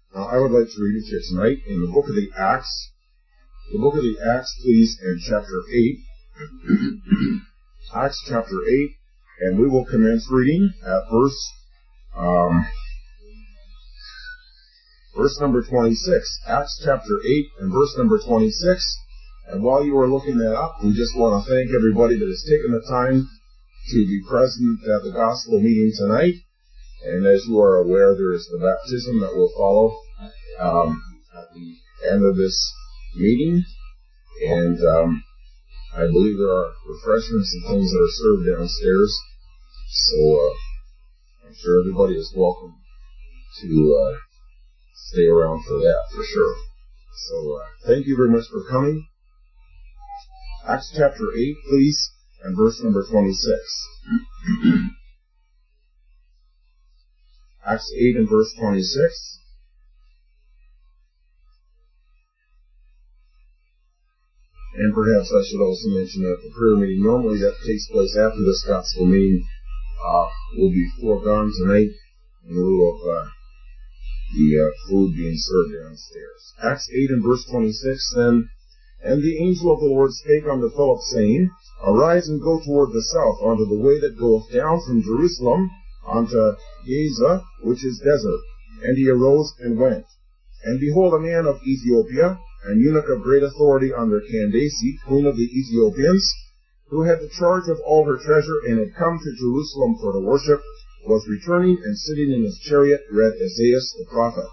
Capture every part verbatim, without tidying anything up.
Now, I would like to read it to you tonight in the book of the Acts. The book of the Acts, please, and chapter eight. Acts chapter eight, and we will commence reading at verse, um, verse number twenty-six. Acts chapter eight and verse number twenty-six. And while you are looking that up, we just want to thank everybody that has taken the time to be present at the gospel meeting tonight. And as you are aware, there is the baptism that will follow um, at the end of this meeting. And um, I believe there are refreshments and things that are served downstairs. So uh, I'm sure everybody is welcome to uh, stay around for that, for sure. So uh, thank you very much for coming. Acts chapter eight, please, and verse number twenty-six. Acts eight and verse twenty-six. And perhaps I should also mention that the prayer meeting normally that takes place after this gospel meeting uh, will be foregone tonight in lieu of uh, the uh, food being served downstairs. Acts eight and verse twenty-six, then, and the angel of the Lord spake unto Philip, saying, Arise and go toward the south, unto the way that goeth down from Jerusalem unto Gaza, which is desert. And he arose and went. And behold, a man of Ethiopia, an eunuch of great authority under Candace, queen of the Ethiopians, who had the charge of all her treasure, and had come to Jerusalem for to worship, was returning, and sitting in his chariot read Isaiah the prophet.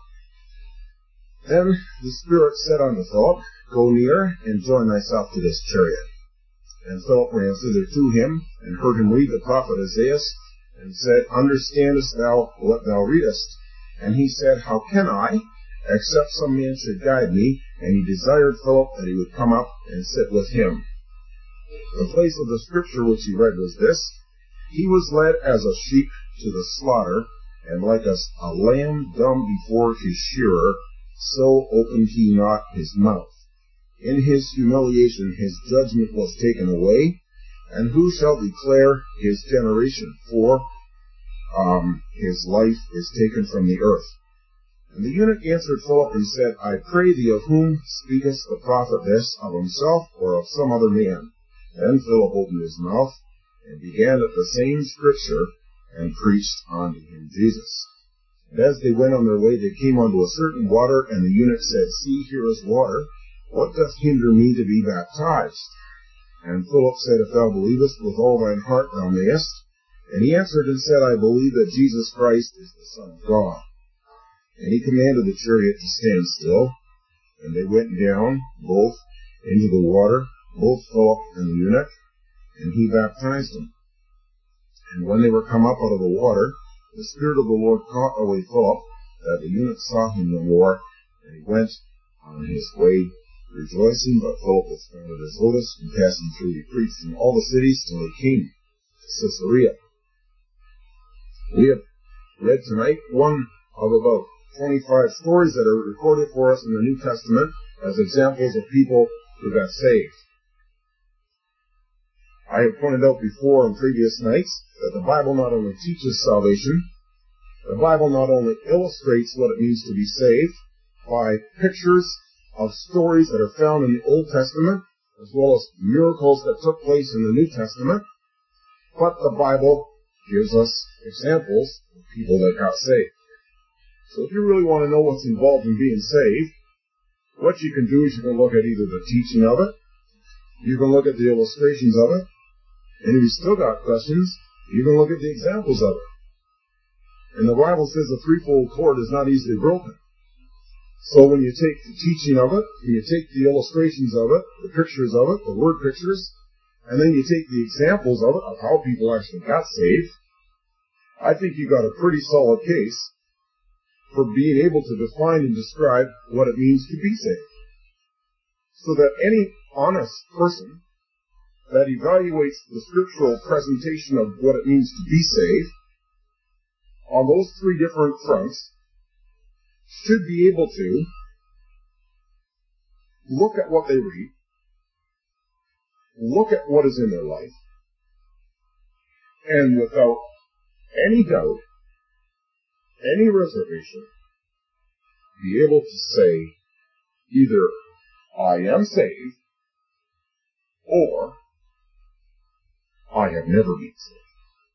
Then the Spirit said unto Philip, Go near, and join thyself to this chariot. And Philip ran thither to him, and heard him read the prophet Isaiah, and said, Understandest thou what thou readest? And he said, How can I, except some man should guide me? And he desired Philip that he would come up and sit with him. The place of the scripture which he read was this: He was led as a sheep to the slaughter, and like a, a lamb dumb before his shearer, so opened he not his mouth. In his humiliation his judgment was taken away, and who shall declare his generation? For um, his life is taken from the earth. And the eunuch answered Philip and said, I pray thee, of whom speaketh the prophet this, of himself or of some other man? Then Philip opened his mouth, and began at the same scripture, and preached unto him Jesus. And as they went on their way, they came unto a certain water, and the eunuch said, See, here is water. What doth hinder me to be baptized? And Philip said, If thou believest with all thine heart, thou mayest. And he answered and said, I believe that Jesus Christ is the Son of God. And he commanded the chariot to stand still. And they went down, both into the water, both Philip and the eunuch, and he baptized him. And when they were come up out of the water, the Spirit of the Lord caught away Philip, that the eunuch saw him no more, and he went on his way rejoicing. But Philip was found at Azotus, and passing through he preached in all the cities till he came to Caesarea. We have read tonight one of about twenty-five stories that are recorded for us in the New Testament as examples of people who got saved. I have pointed out before on previous nights that the Bible not only teaches salvation, the Bible not only illustrates what it means to be saved by pictures of stories that are found in the Old Testament, as well as miracles that took place in the New Testament, but the Bible gives us examples of people that got saved. So if you really want to know what's involved in being saved, what you can do is you can look at either the teaching of it, you can look at the illustrations of it, and if you still got questions, you can look at the examples of it. And the Bible says the threefold cord is not easily broken. So when you take the teaching of it, and you take the illustrations of it, the pictures of it, the word pictures, and then you take the examples of it, of how people actually got saved, I think you got a pretty solid case for being able to define and describe what it means to be saved. So that any honest person that evaluates the scriptural presentation of what it means to be saved on those three different fronts should be able to look at what they read, look at what is in their life, and without any doubt, any reservation, be able to say either I am saved or I have never been saved.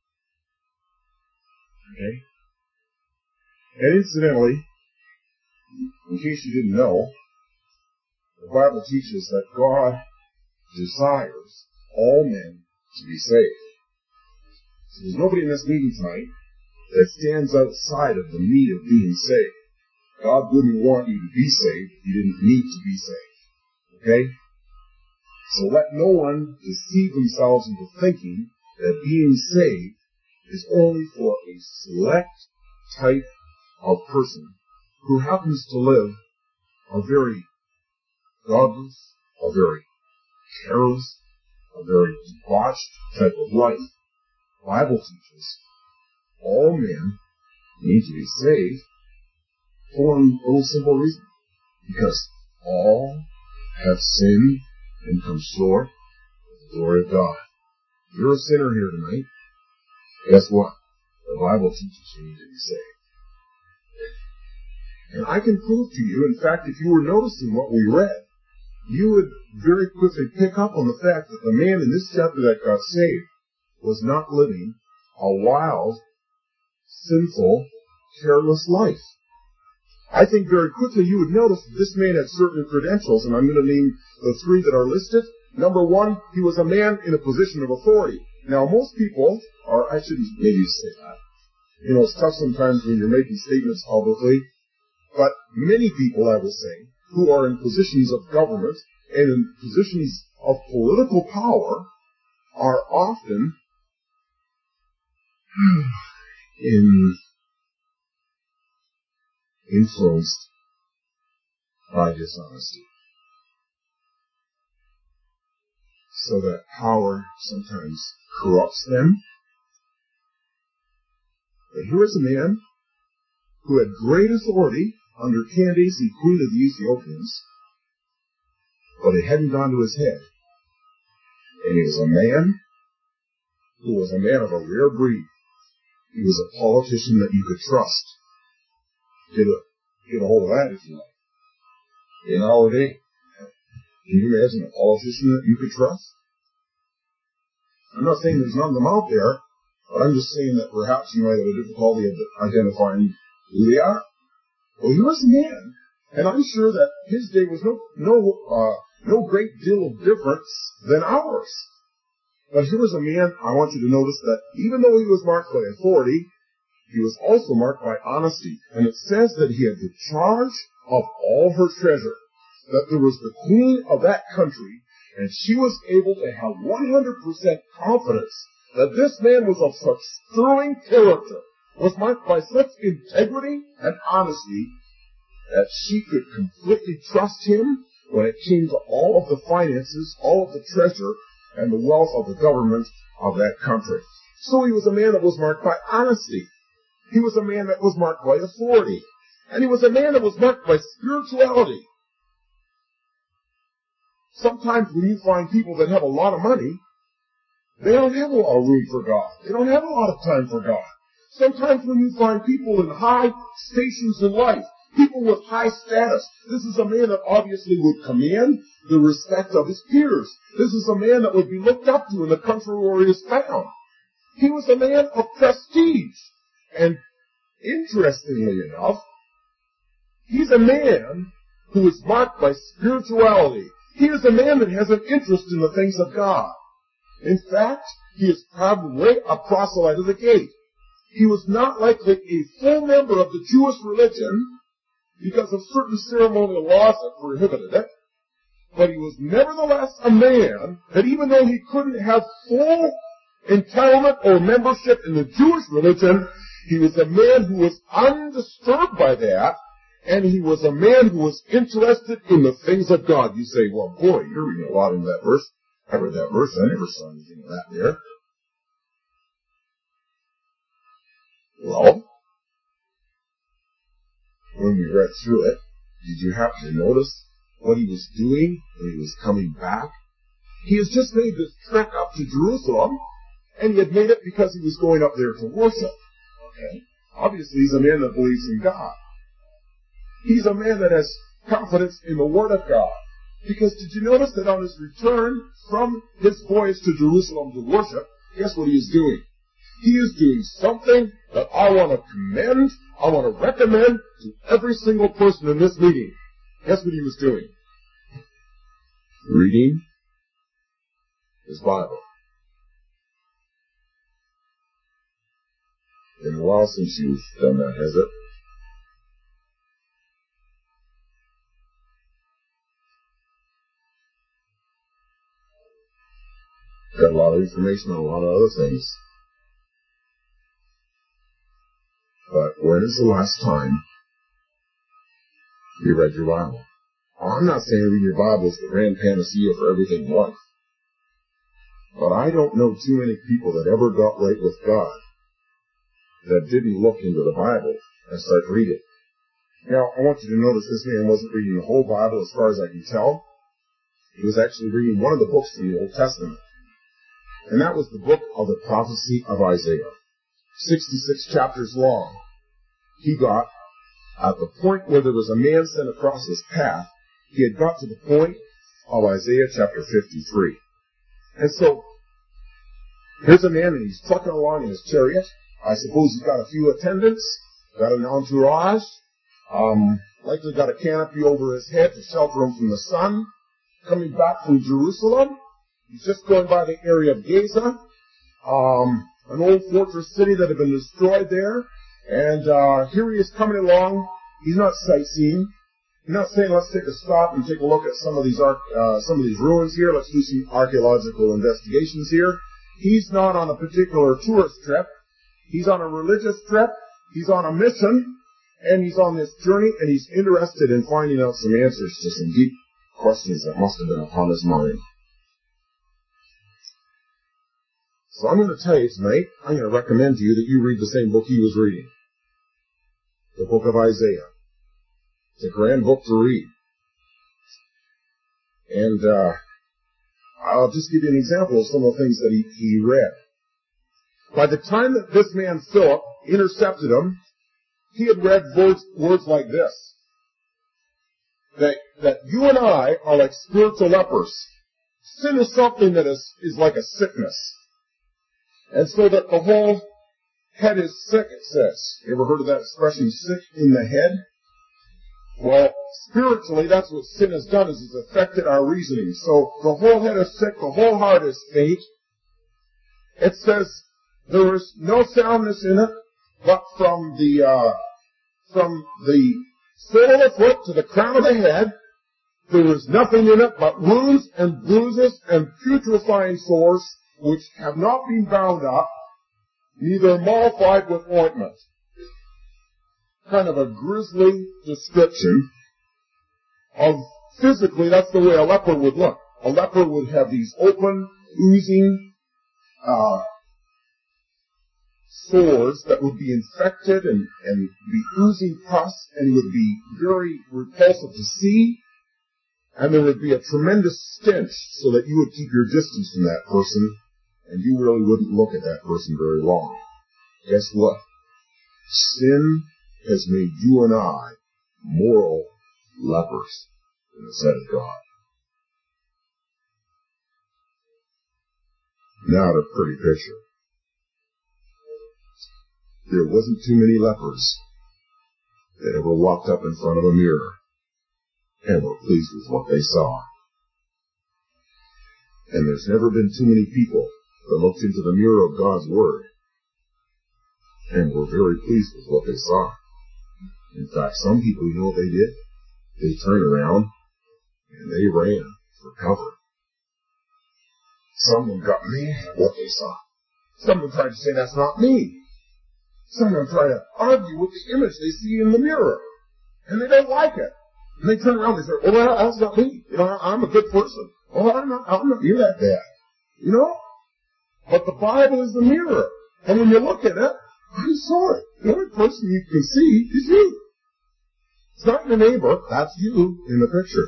Okay? And incidentally, in case you didn't know, the Bible teaches that God desires all men to be saved. So there's nobody in this meeting tonight that stands outside of the need of being saved. God wouldn't want you to be saved if you didn't need to be saved. Okay? So let no one deceive themselves into thinking that being saved is only for a select type of person who happens to live a very godless, a very careless, a very debauched type of life. The Bible teaches all men need to be saved for a little simple reason. Because all have sinned and come short of the glory of God. If you're a sinner here tonight, guess what? The Bible teaches you need to be saved. And I can prove to you, in fact, if you were noticing what we read, you would very quickly pick up on the fact that the man in this chapter that got saved was not living a wild, sinful, careless life. I think very quickly you would notice that this man had certain credentials, and I'm going to name the three that are listed. Number one, he was a man in a position of authority. Now, most people, or I shouldn't maybe say that. You know, it's tough sometimes when you're making statements publicly, but many people, I will say, who are in positions of government and in positions of political power are often in influenced by dishonesty. So that power sometimes corrupts them. But here is a man who had great authority under Candace, the queen of the Ethiopians, but it hadn't gone to his head. And he was a man who was a man of a rare breed. He was a politician that you could trust. Get a, get a hold of that if you like. In our day, can you imagine a politician that you could trust? I'm not saying there's none of them out there, but I'm just saying that perhaps you might have a difficulty of identifying who they are. Well, he was a man, and I'm sure that his day was no no uh, no great deal of difference than ours. But here was a man, I want you to notice that even though he was marked by authority, he was also marked by honesty. And it says that he had the charge of all her treasure, that there was the queen of that country, and she was able to have one hundred percent confidence that this man was of such sterling character, was marked by such integrity and honesty, that she could completely trust him when it came to all of the finances, all of the treasure, and the wealth of the government of that country. So he was a man that was marked by honesty. He was a man that was marked by authority. And he was a man that was marked by spirituality. Sometimes when you find people that have a lot of money, they don't have a lot of room for God. They don't have a lot of time for God. Sometimes when you find people in high stations in life, people with high status, this is a man that obviously would command the respect of his peers. This is a man that would be looked up to in the country where he is found. He was a man of prestige. And interestingly enough, he's a man who is marked by spirituality. He is a man that has an interest in the things of God. In fact, he is probably a proselyte of the gate. He was not likely a full member of the Jewish religion because of certain ceremonial laws that prohibited it, but he was nevertheless a man that even though he couldn't have full entitlement or membership in the Jewish religion, he was a man who was undisturbed by that, and he was a man who was interested in the things of God. You say, well, boy, you're reading a lot in that verse. I read that verse. I never saw anything of that there. Well, when we read through it, did you happen to notice what he was doing when he was coming back? He has just made this trek up to Jerusalem, and he had made it because he was going up there to worship. Okay? Obviously, he's a man that believes in God. He's a man that has confidence in the Word of God. Because did you notice that on his return from his voyage to Jerusalem to worship, guess what he is doing? He is doing something that I want to commend, I want to recommend to every single person in this meeting. Guess what he was doing? Reading his Bible. Been a while since you've done that, has it? Got a lot of information on a lot of other things. But when is the last time you read your Bible? I'm not saying reading your Bible is the grand panacea for everything in life. But I don't know too many people that ever got right with God that didn't look into the Bible and start reading. Now, I want you to notice this man wasn't reading the whole Bible as far as I can tell. He was actually reading one of the books in the Old Testament. And that was the book of the prophecy of Isaiah. sixty-six chapters long. He got, at the point where there was a man sent across his path, he had got to the point of Isaiah chapter fifty-three. And so, here's a man and he's trucking along in his chariot. I suppose he's got a few attendants, got an entourage, um, likely got a canopy over his head to shelter him from the sun. Coming back from Jerusalem, he's just going by the area of Gaza, um, an old fortress city that had been destroyed there. And uh, here he is coming along. He's not sightseeing. He's not saying, let's take a stop and take a look at some of these arch- uh, some of these ruins here. Let's do some archaeological investigations here. He's not on a particular tourist trip. He's on a religious trip. He's on a mission. And he's on this journey, and he's interested in finding out some answers to some deep questions that must have been upon his mind. So I'm going to tell you tonight, I'm going to recommend to you that you read the same book he was reading. The book of Isaiah. It's a grand book to read. And uh, I'll just give you an example of some of the things that he, he read. By the time that this man Philip intercepted him, he had read words, words like this. That, that you and I are like spiritual lepers. Sin is something that is, is like a sickness. And so that the whole head is sick, it says. You ever heard of that expression, sick in the head? Well, spiritually, that's what sin has done, is it's affected our reasoning. So the whole head is sick, the whole heart is faint. It says there is no soundness in it, but from the, uh, from the sole of the foot to the crown of the head, there is nothing in it but wounds and bruises and putrefying sores, which have not been bound up, neither mollified with ointment. Kind of a grisly description of, physically, that's the way a leper would look. A leper would have these open, oozing, uh, sores that would be infected and, and be oozing pus, and would be very repulsive to see. And there would be a tremendous stench, so that you would keep your distance from that person, and you really wouldn't look at that person very long. Guess what? Sin has made you and I moral lepers in the sight of God. Now the pretty picture. There wasn't too many lepers that ever walked up in front of a mirror and were pleased with what they saw. And there's never been too many people that looked into the mirror of God's Word and were very pleased with what they saw. In fact, some people, you know what they did? They turned around and they ran for cover. Some of them got mad at what they saw. Some of them tried to say, that's not me. Some of them try to argue with the image they see in the mirror. And they don't like it. And they turn around and they say, oh, well, that's not me. You know, I'm a good person. Oh, I'm not, I'm not, you're that bad. You know? But the Bible is the mirror. And when you look at it, I'm sorry. The only person you can see is you. It's not your neighbor. That's you in the picture.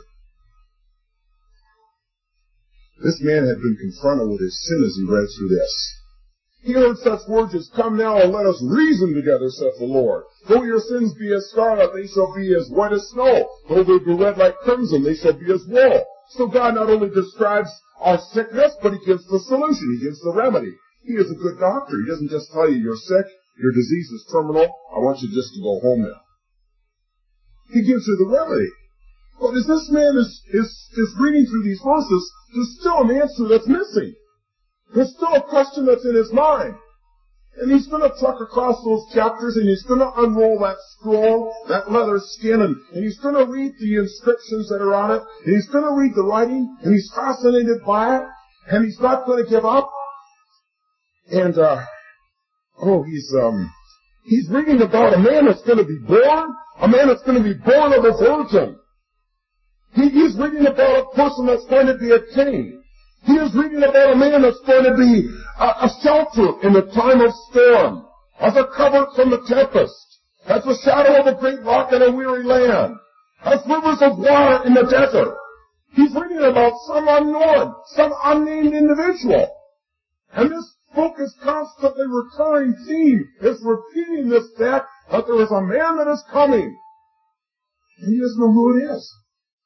This man had been confronted with his sin as he read through this. He heard such words as, "Come now and let us reason together, saith the Lord. Though your sins be as scarlet, they shall be as white as snow. Though they be red like crimson, they shall be as wool." So God not only describes our sickness, but He gives the solution. He gives the remedy. He is a good doctor. He doesn't just tell you you're sick, your disease is terminal, I want you just to go home now. He gives you the remedy. But as this man is, is, is reading through these verses, there's still an answer that's missing. There's still a question that's in his mind. And he's going to truck across those chapters, and he's going to unroll that scroll, that leather skin, and, and he's going to read the inscriptions that are on it, and he's going to read the writing, and he's fascinated by it, and he's not going to give up. And, uh, oh, he's, um, he's reading about a man that's going to be born, a man that's going to be born of a virgin. He, he's reading about a person that's going to be a king. He is reading about a man that's going to be a, a shelter in the time of storm, as a cover from the tempest, as the shadow of a great rock in a weary land, as rivers of water in the desert. He's reading about some unknown, some unnamed individual. And this book is constantly recurring theme. It's repeating this fact that there is a man that is coming. And he doesn't know who it is.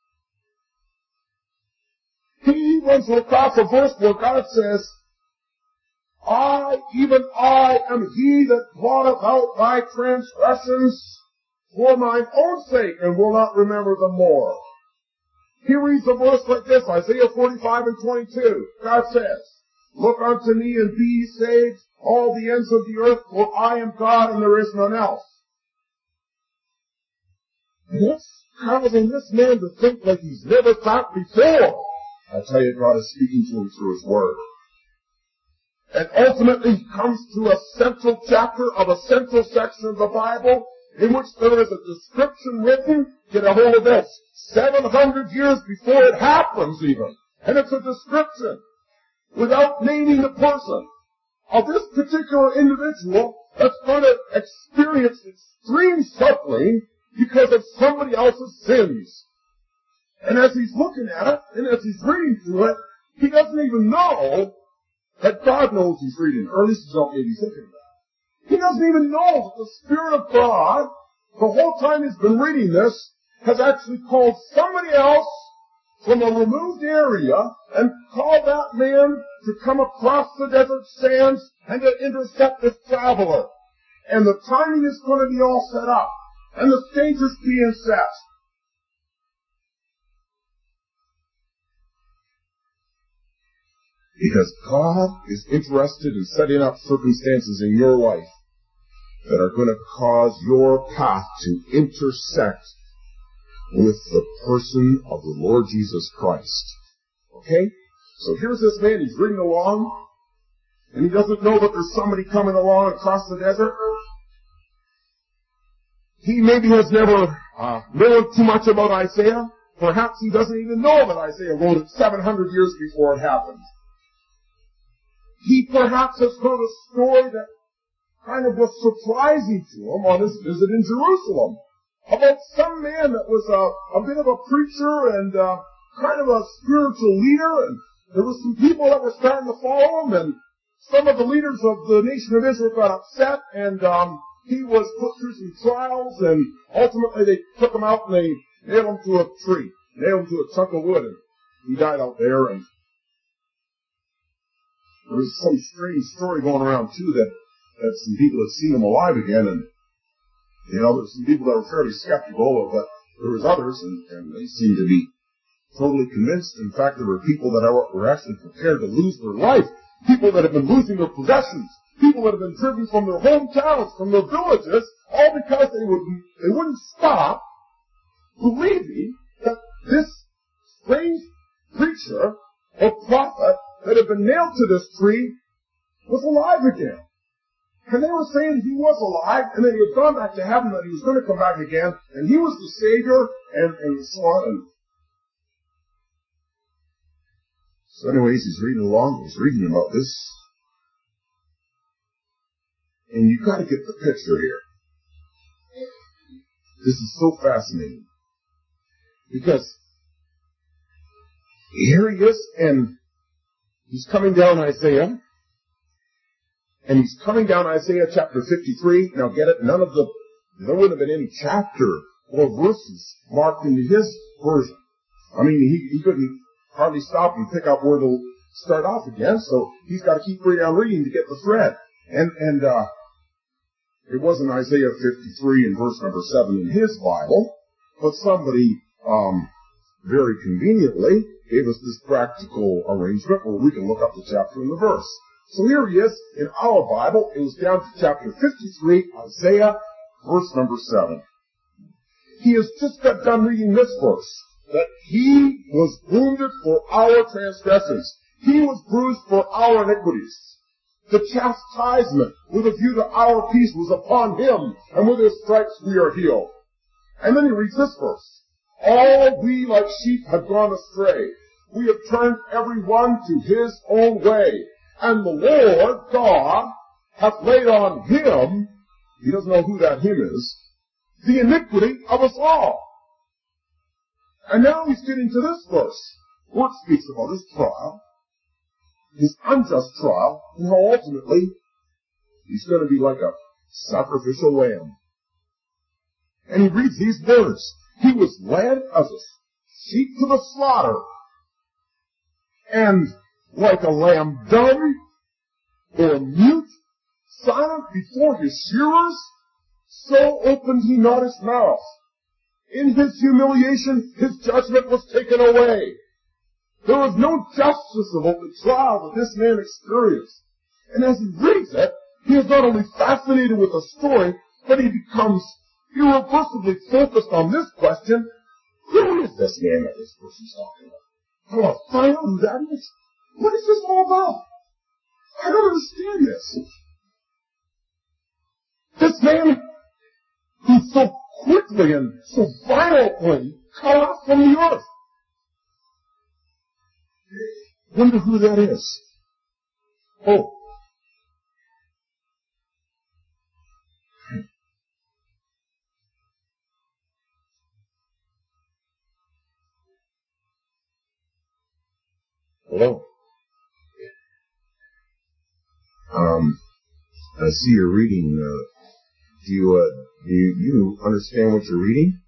He runs across a verse where God says, I, even I, am he that blotteth out thy transgressions for mine own sake, and will not remember them more. He reads a verse like this, Isaiah forty-five and twenty-two. God says, Look unto me and be ye saved, all the ends of the earth, for I am God and there is none else. And that's causing this man to think like he's never thought before. I tell you, God is speaking to him through His Word. And ultimately he comes to a central chapter of a central section of the Bible in which there is a description written, get a hold of this, seven hundred years before it happens even. And it's a description, without naming the person, of this particular individual that's going to experience extreme suffering because of somebody else's sins. And as he's looking at it, and as he's reading through it, he doesn't even know that God knows he's reading, or at least he's not maybe thinking about it. He doesn't even know that the Spirit of God, the whole time he's been reading this, has actually called somebody else from a removed area and called that man to come across the desert sands and to intercept this traveler. And the timing is going to be all set up, and the stage is being set. Because God is interested in setting up circumstances in your life that are going to cause your path to intersect with the person of the Lord Jesus Christ. Okay? So here's this man, he's reading along, and he doesn't know that there's somebody coming along across the desert. He maybe has never uh, known too much about Isaiah. Perhaps he doesn't even know that Isaiah wrote it seven hundred years before it happened. He perhaps has heard a story that kind of was surprising to him on his visit in Jerusalem about some man that was a, a bit of a preacher and uh, kind of a spiritual leader, and there were some people that were starting to follow him, and some of the leaders of the nation of Israel got upset, and um, he was put through some trials, and ultimately they took him out and they nailed him to a tree, nailed him to a chunk of wood, and he died out there. And there was some strange story going around, too, that, that some people had seen him alive again, and, you know, there were some people that were fairly skeptical, but there was others, and, and they seemed to be totally convinced. In fact, there were people that were actually prepared to lose their life, people that had been losing their possessions, people that had been driven from their hometowns, from their villages, all because they, would, they wouldn't stop believing that this strange preacher or prophet that had been nailed to this tree was alive again. And they were saying he was alive, and that he had gone back to heaven, that he was going to come back again, and he was the Savior, and, and so on. And so anyways, he's reading along, he's reading about this. And you've got to get the picture here. This is so fascinating. Because here he is, and he's coming down Isaiah, And he's coming down Isaiah chapter fifty-three. Now get it, none of the, there wouldn't have been any chapter or verses marked into his version. I mean, he, he couldn't hardly stop and pick up where to start off again, so he's got to keep reading on reading to get the thread. And, and, uh, it wasn't Isaiah fifty-three and verse number seven in his Bible, but somebody, um, very conveniently gave us this practical arrangement where we can look up the chapter and the verse. So here he is in our Bible. It was down to chapter fifty-three, Isaiah, verse number seven. He has just got done reading this verse, that he was wounded for our transgressions. He was bruised for our iniquities. The chastisement with a view to our peace was upon him, and with his stripes we are healed. And then he reads this verse. All we like sheep have gone astray. We have turned every one to his own way. And the Lord God hath laid on him, he doesn't know who that him is, the iniquity of us all. And now he's getting to this verse, where it speaks about his trial, his unjust trial, and how ultimately he's going to be like a sacrificial lamb. And he reads these words. He was led as a sheep to the slaughter, and like a lamb dumb or mute, silent before his shearers, so opened he not his mouth. In his humiliation, his judgment was taken away. There was no justice about the trial that this man experienced. And as he reads it, he is not only fascinated with the story, but he becomes irreversibly focused on this question: who is this man that this person's talking about? I want to find out who that is. What is this all about? I don't understand this. This man who so quickly and so violently cut off from the earth. Wonder who that is. Oh. Hello. Um, I see you're reading. Uh, do you, uh, do you, you understand what you're reading?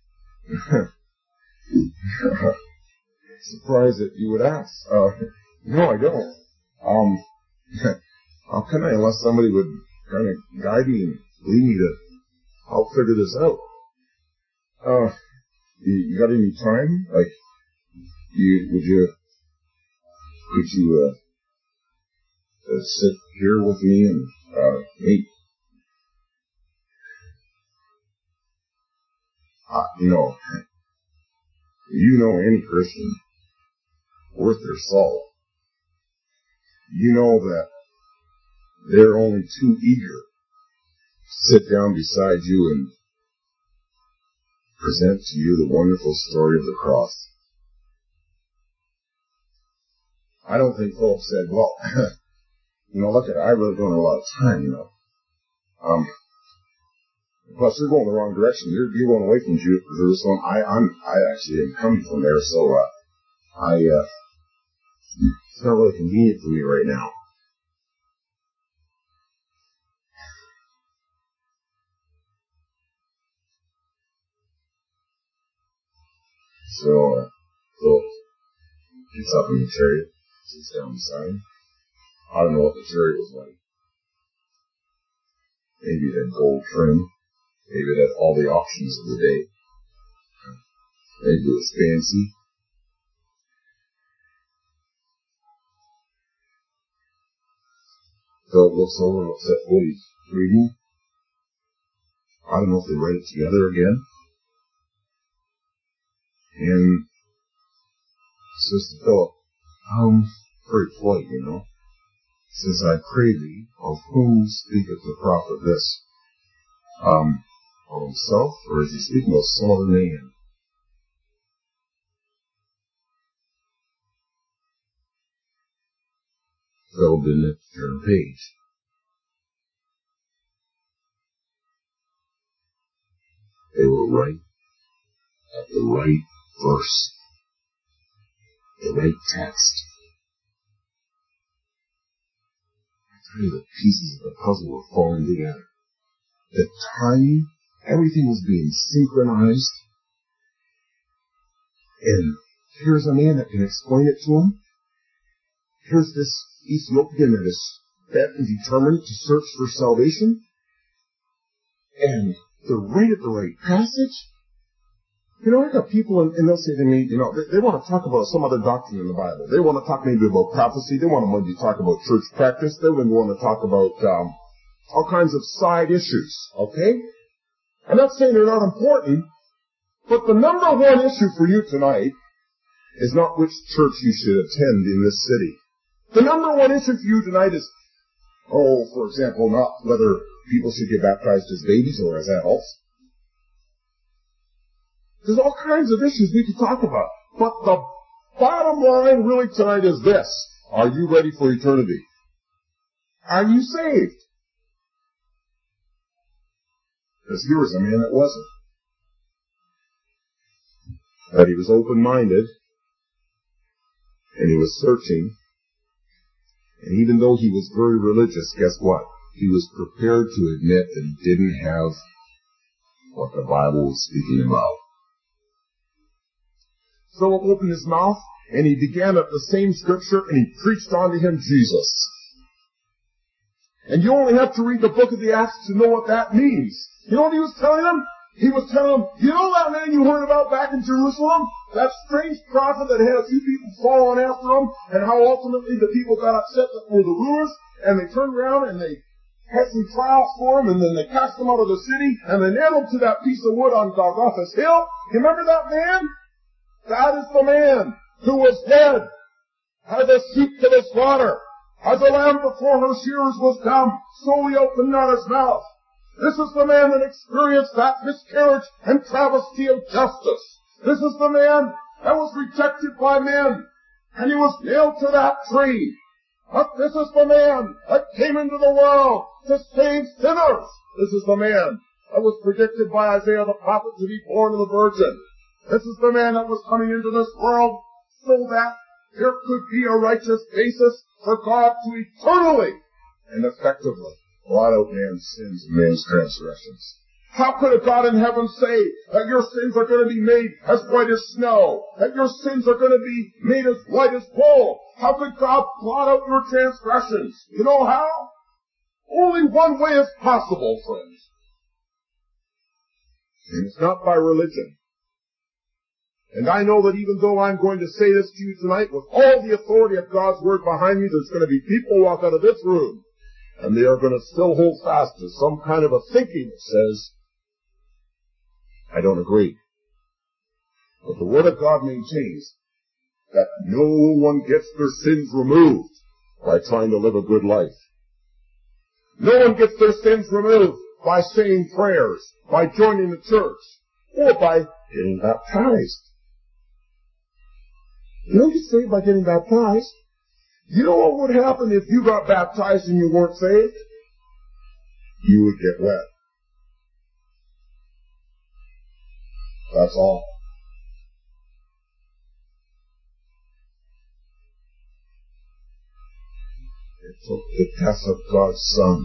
Surprised that you would ask. Uh, no, I don't. Um, how can I, unless somebody would kind of guide me and lead me to help figure this out? Uh, you, you got any time? Like, you, would you, could you, uh, uh, sit here with me and, uh, meet? Uh, no. You know any Christian worth their salt, you know that they're only too eager to sit down beside you and present to you the wonderful story of the cross. I don't think Philip said, well, you know, look at it, I really don't have a lot of time, you know. Um, plus you're going the wrong direction. You're, you're going away from Jerusalem. I, I'm, I actually am coming from there, so, uh, I, uh, it's not really convenient for me right now. So, uh, Philip gets up in the chariot, sits down beside him. I don't know what the chariot was like. Maybe it had gold trim. Maybe it had all the options of the day. Maybe it was fancy. Philip looks over and looks at what he's reading. I don't know if they read it together again. And says to Philip, um, very polite, you know. Says, I pray thee, of whom speaketh the prophet this? Um, of himself, or is he speaking of some other man? Philip didn't turn the page. They were right at the right verse, the right text, kind of the pieces of the puzzle were falling together. The timing, everything was being synchronized. And here's a man that can explain it to him. Here's this Ethiopian that is bent and determined to search for salvation. And they're right at the right passage. You know, I got people, and, and they'll say to me, you know, they, they want to talk about some other doctrine in the Bible. They want to talk maybe about prophecy. They want to maybe talk about church practice. They want to talk about um, all kinds of side issues, okay? I'm not saying they're not important, but the number one issue for you tonight is not which church you should attend in this city. The number one issue for you tonight is, oh, for example, not whether people should get baptized as babies or as adults. There's all kinds of issues we can talk about. But the bottom line really tonight is this. Are you ready for eternity? Are you saved? Because here was a man that wasn't. But he was open-minded, and he was searching, and even though he was very religious, guess what? He was prepared to admit that he didn't have what the Bible was speaking about. Philip opened his mouth, and he began at the same scripture, and he preached unto him Jesus. And you only have to read the book of the Acts to know what that means. You know what he was telling them? He was telling them, you know that man you heard about back in Jerusalem? That strange prophet that had a few people following after him, and how ultimately the people got upset that were the rulers, and they turned around and they had some trials for him, and then they cast him out of the city, and they nailed him to that piece of wood on Golgotha's hill. You remember that man? That is the man who was dead, as a sheep to the slaughter, as a lamb before her shearers was dumb, so he opened not his mouth. This is the man that experienced that miscarriage and travesty of justice. This is the man that was rejected by men, and he was nailed to that tree. But this is the man that came into the world to save sinners. This is the man that was predicted by Isaiah the prophet to be born of the virgin. This is the man that was coming into this world so that there could be a righteous basis for God to eternally and effectively blot out man's sins and man's transgressions. How could a God in heaven say that your sins are going to be made as white as snow, that your sins are going to be made as white as wool? How could God blot out your transgressions? You know how? Only one way is possible, friends. And it's not by religion. And I know that even though I'm going to say this to you tonight with all the authority of God's Word behind me, there's going to be people walk out of this room, and they are going to still hold fast to some kind of a thinking that says, I don't agree. But the Word of God maintains that no one gets their sins removed by trying to live a good life. No one gets their sins removed by saying prayers, by joining the church, or by getting baptized. You don't get saved by getting baptized. You know what would happen if you got baptized and you weren't saved? You would get wet. That's all. It took the death of God's Son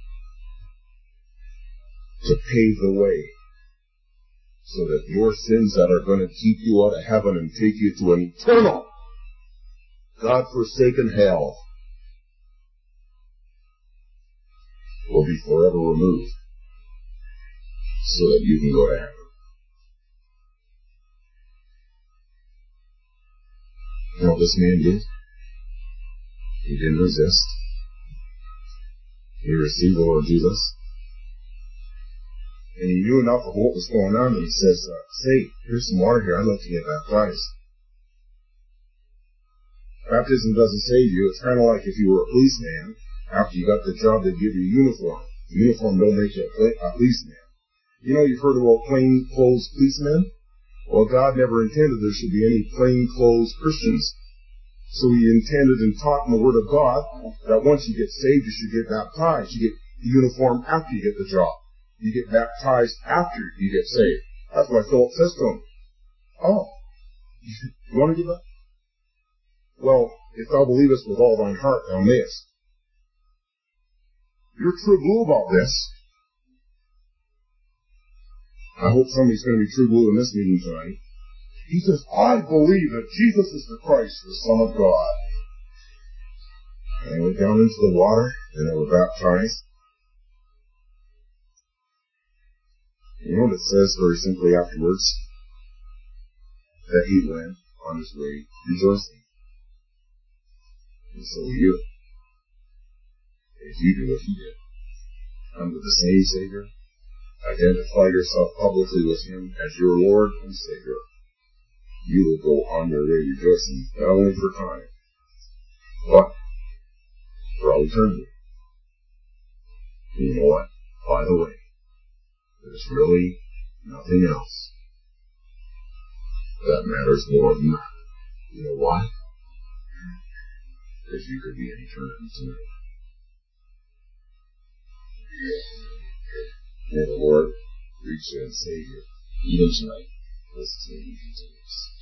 to pave the way so that your sins that are going to keep you out of heaven and take you to an eternal, God-forsaken hell will be forever removed so that you can go to heaven. You know what this man did? He didn't resist. He received the Lord Jesus. And he knew enough of what was going on, and he says, uh, say, here's some water here, I'd like to get baptized. Baptism doesn't save you. It's kind of like if you were a policeman. After you got the job, they'd give you a uniform. The uniform don't make you a policeman. You know, you've heard about plain clothes policemen? Well, God never intended there should be any plain clothes Christians. So he intended and taught in the Word of God that once you get saved, you should get baptized. You get the uniform after you get the job. You get baptized after you get saved. That's why Philip says to him, oh, you want to give up? Well, if thou believest with all thine heart, thou mayest. You're true blue about this. I hope somebody's going to be true blue in this meeting tonight. He says, I believe that Jesus is the Christ, the Son of God. And they went down into the water, and they were baptized. You know what it says very simply afterwards? That he went on his way rejoicing. And so will you. If you do what he did. Come to the same Savior. Identify yourself publicly with him as your Lord and Savior. You will go on your way rejoicing, not only for time, but for all eternity. And you know what? By the way, there's really nothing else that matters more than that. You know why? Because you could be in eternity tonight. May the Lord reach you and save you, even tonight. Listen to me, continues.